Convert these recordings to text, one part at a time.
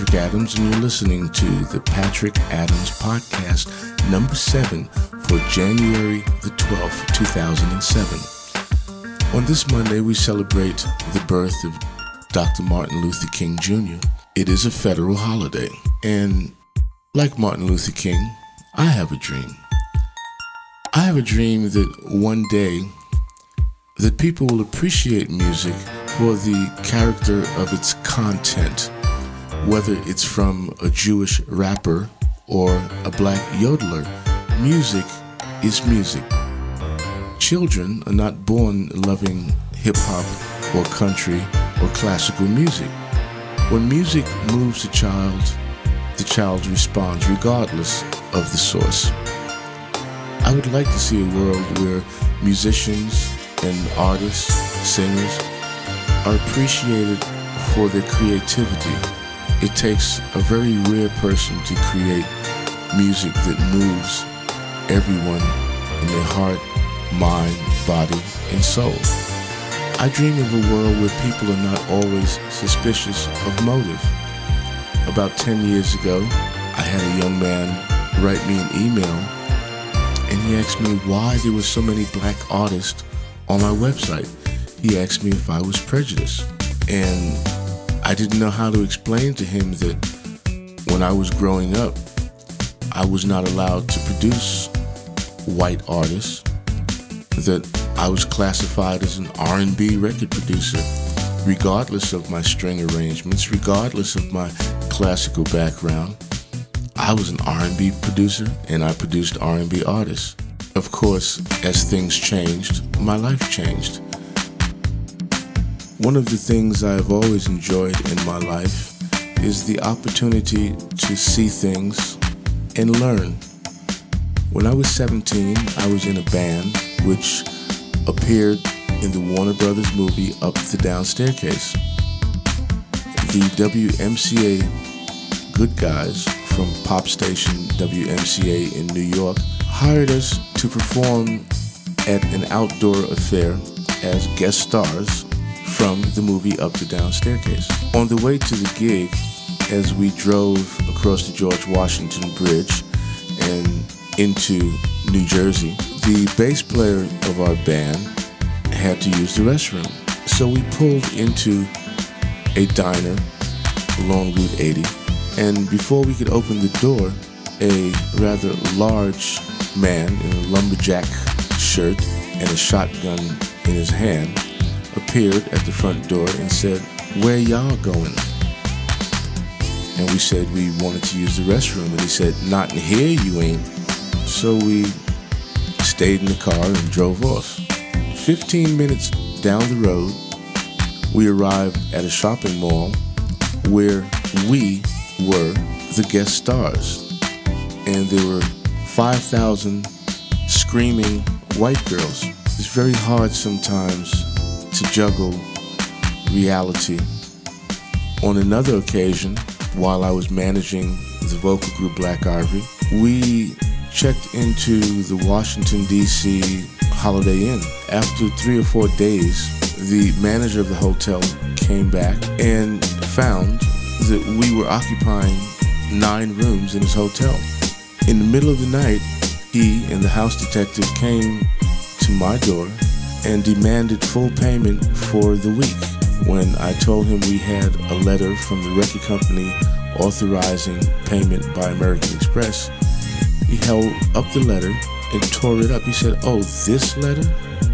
Patrick Adams, and you're listening to the Patrick Adams Podcast, number 7 for January the 12th, 2007. On this Monday, we celebrate the birth of Dr. Martin Luther King Jr. It is a federal holiday, and like Martin Luther King, I have a dream. I have a dream that one day that people will appreciate music for the character of its content, whether it's from a Jewish rapper or a black yodeler. Music is music. Children are not born loving hip-hop or country or classical music. When music moves the child responds regardless of the source. I would like to see a world where musicians and artists, singers, are appreciated for their creativity. It takes a very rare person to create music that moves everyone in their heart, mind, body, and soul. I dream of a world where people are not always suspicious of motive. About 10 years ago, I had a young man write me an email, and he asked me why there were so many black artists on my website. He asked me if I was prejudiced, and I didn't know how to explain to him that when I was growing up, I was not allowed to produce white artists, that I was classified as an R&B record producer, regardless of my string arrangements, regardless of my classical background. I was an R&B producer, and I produced R&B artists. Of course, as things changed, my life changed. One of the things I've always enjoyed in my life is the opportunity to see things and learn. When I was 17, I was in a band which appeared in the Warner Brothers movie Up the Down Staircase. The WMCA good guys from pop station WMCA in New York hired us to perform at an outdoor affair as guest stars from the movie Up the Down Staircase. On the way to the gig, as we drove across the George Washington Bridge and into New Jersey, the bass player of our band had to use the restroom. So we pulled into a diner along Route 80, and before we could open the door, a rather large man in a lumberjack shirt and a shotgun in his hand appeared at the front door and said, "Where y'all going?" And we said we wanted to use the restroom, and he said, "Not in here, you ain't." So we stayed in the car and drove off. 15 minutes down the road, we arrived at a shopping mall where we were the guest stars, and there were 5,000 screaming white girls. It's very hard sometimes to juggle reality. On another occasion, while I was managing the vocal group Black Ivory, we checked into the Washington, D.C. Holiday Inn. After 3 or 4 days, the manager of the hotel came back and found that we were occupying 9 rooms in his hotel. In the middle of the night, he and the house detective came to my door and demanded full payment for the week. When I told him we had a letter from the record company authorizing payment by American Express, he held up the letter and tore it up. He said, "Oh, this letter?"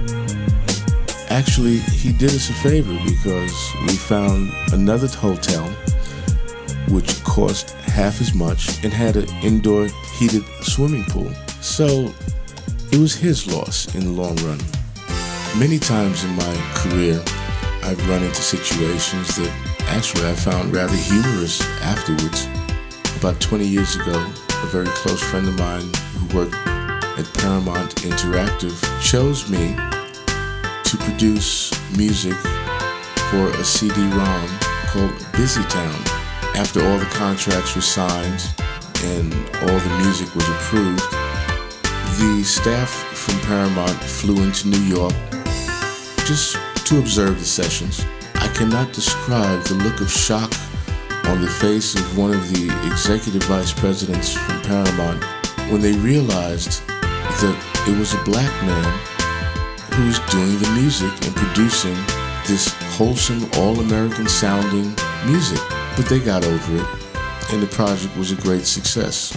Actually, he did us a favor because we found another hotel which cost half as much and had an indoor heated swimming pool. So it was his loss in the long run. Many times in my career, I've run into situations that actually I found rather humorous afterwards. About 20 years ago, a very close friend of mine who worked at Paramount Interactive chose me to produce music for a CD-ROM called Busy Town. After all the contracts were signed and all the music was approved, the staff from Paramount flew into New York just to observe the sessions. I cannot describe the look of shock on the face of one of the executive vice presidents from Paramount when they realized that it was a black man who was doing the music and producing this wholesome, all-American sounding music. But they got over it, and the project was a great success.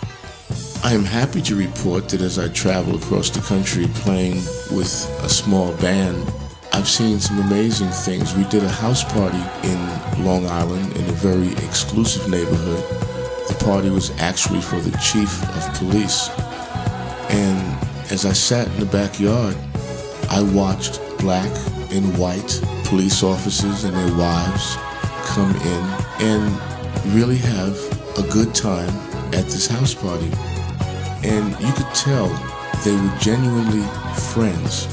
I am happy to report that as I travel across the country playing with a small band, I've seen some amazing things. We did a house party in Long Island in a very exclusive neighborhood. The party was actually for the chief of police. And as I sat in the backyard, I watched black and white police officers and their wives come in and really have a good time at this house party. And you could tell they were genuinely friends.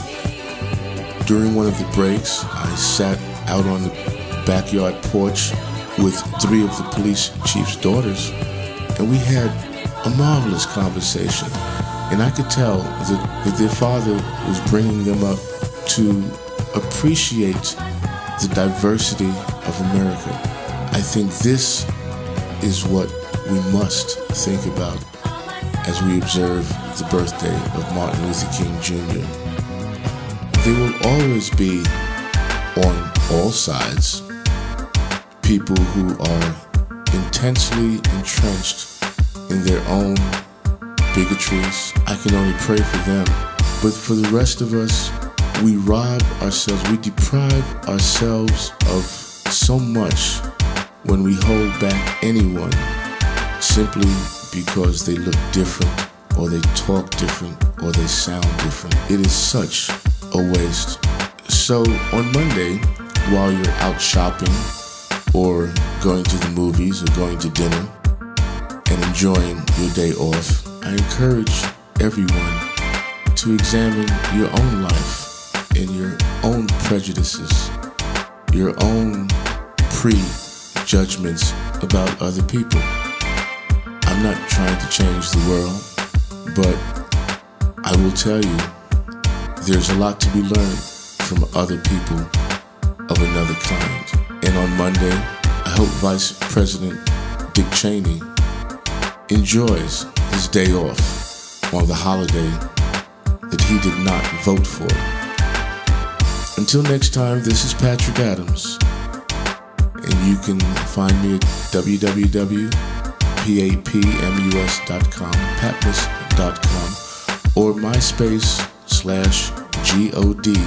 During one of the breaks, I sat out on the backyard porch with 3 of the police chief's daughters, and we had a marvelous conversation. And I could tell that their father was bringing them up to appreciate the diversity of America. I think this is what we must think about as we observe the birthday of Martin Luther King Jr. There will always be, on all sides, people who are intensely entrenched in their own bigotries. I can only pray for them. But for the rest of us, we rob ourselves, we deprive ourselves of so much when we hold back anyone simply because they look different, or they talk different, or they sound different. It is such a waste. So on Monday, while you're out shopping or going to the movies or going to dinner and enjoying your day off, I encourage everyone to examine your own life and your own prejudices, your own prejudgments about other people. I'm not trying to change the world, but I will tell you, there's a lot to be learned from other people of another kind. And on Monday, I hope Vice President Dick Cheney enjoys his day off on the holiday that he did not vote for. Until next time, this is Patrick Adams, and you can find me at www.papmus.com, patmus.com, or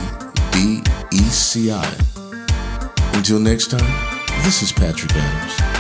MySpace/GODDECI. Until next time, this is Patrick Adams.